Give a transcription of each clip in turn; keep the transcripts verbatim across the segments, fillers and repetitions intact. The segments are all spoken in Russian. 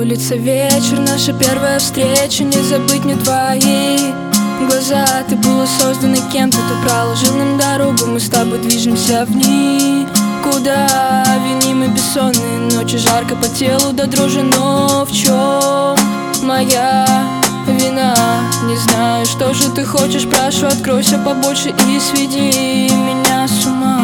Улица, вечер, наша первая встреча. Не забыть мне твои глаза. Ты была создана кем-то, ты проложил нам дорогу. Мы с тобой движемся в никуда. Винимы бессонные ночи, жарко по телу до дрожи. Но в чем моя вина? Не знаю, что же ты хочешь, прошу, откройся побольше и сведи меня с ума.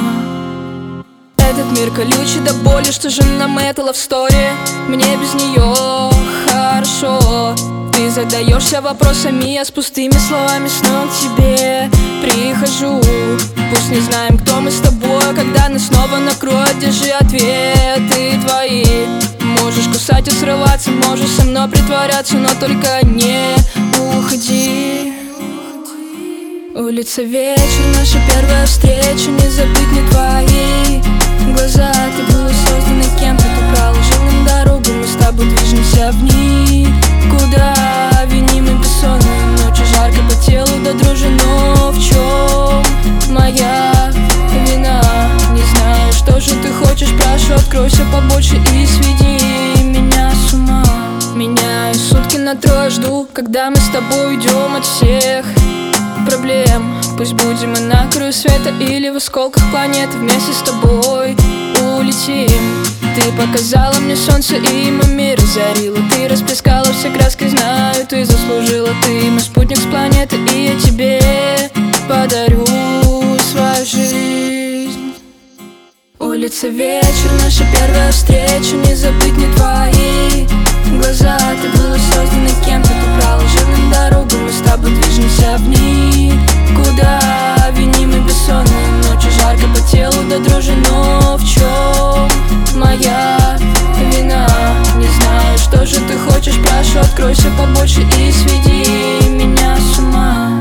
Этот мир колючий до боли, что же нам это love story? Мне без нее хорошо. Ты задаешься вопросами, я с пустыми словами снова к тебе прихожу. Пусть не знаем, кто мы с тобой, когда нас снова накроет, держи ответы твои. Можешь кусать и срываться, можешь со мной притворяться, но только не уходи. Улица, вечер, наша первая встреча. Не забыть мне твои глаза. Ты была создана кем-то, ты проложил нам дорогу. Мы с тобой движемся в никуда. Винимы бессонные ночи, жарко по телу до дрожи. Но в чем моя вина? Не знаю, что же ты хочешь, прошу, откройся побольше и сведи меня с ума. Меняю сутки на трое, жду, когда мы с тобой уйдем от всех проблем. Пусть будем мы на краю света или в осколках планеты. Вместе с тобой улетим. Ты показала мне солнце и мой мир озарила. Ты расплескала все краски, знаю, ты заслужила. Ты мой спутник с планеты, и я тебе подарю свою жизнь. Улица, вечер, наша первая встреча. Не забыть мне твои глаза. Ты была создана кем-то, ты проложил нам дорогу. Мы с тобой движемся в никуда. Винимы бессонные ночи, жарко по телу до дрожи. Но в чем моя вина? Не знаю, что же ты хочешь, прошу, откройся побольше и сведи меня с ума.